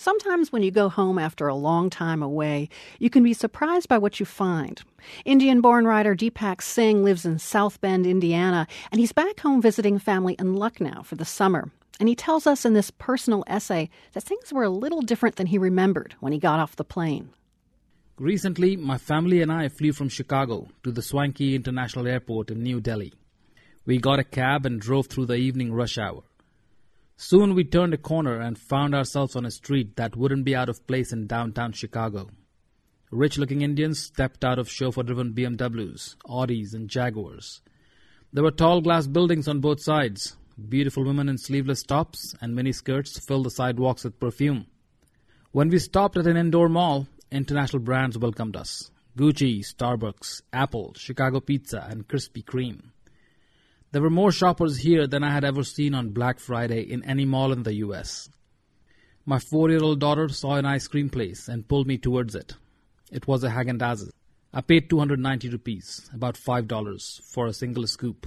Sometimes when you go home after a long time away, you can be surprised by what you find. Indian-born writer Deepak Singh lives in South Bend, Indiana, and he's back home visiting family in Lucknow for the summer. And he tells us in this personal essay that things were a little different than he remembered when he got off the plane. Recently, my family and I flew from Chicago to the Swanky International Airport in New Delhi. We got a cab and drove through the evening rush hour. Soon we turned a corner and found ourselves on a street that wouldn't be out of place in downtown Chicago. Rich-looking Indians stepped out of chauffeur-driven BMWs, Audis, and Jaguars. There were tall glass buildings on both sides. Beautiful women in sleeveless tops and miniskirts filled the sidewalks with perfume. When we stopped at an indoor mall, international brands welcomed us. Gucci, Starbucks, Apple, Chicago Pizza, and Krispy Kreme. There were more shoppers here than I had ever seen on Black Friday in any mall in the U.S. My 4-year-old daughter saw an ice cream place and pulled me towards it. It was a Häagen-Dazs. I paid 290 rupees, about $5, for a single scoop.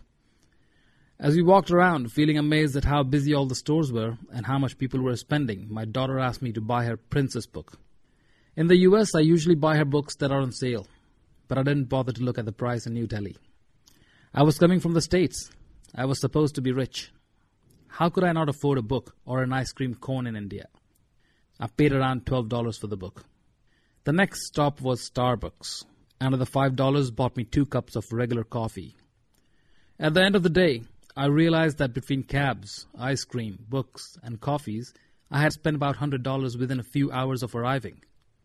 As we walked around, feeling amazed at how busy all the stores were and how much people were spending, my daughter asked me to buy her Princess book. In the U.S., I usually buy her books that are on sale, but I didn't bother to look at the price in New Delhi. I was coming from the States. I was supposed to be rich. How could I not afford a book or an ice cream cone in India? I paid around $12 for the book. The next stop was Starbucks. Another $5 bought me 2 cups of regular coffee. At the end of the day, I realized that between cabs, ice cream, books, and coffees, I had spent about $100 within a few hours of arriving.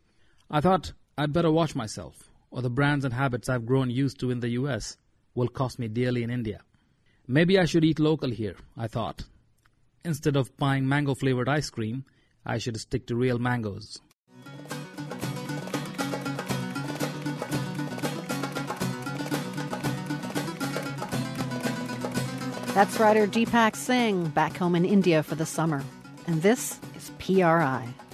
I thought I'd better watch myself, or the brands and habits I've grown used to in the U.S. will cost me dearly in India. Maybe I should eat local here, I thought. Instead of buying mango-flavored ice cream, I should stick to real mangoes. That's writer Deepak Singh back home in India for the summer. And this is PRI.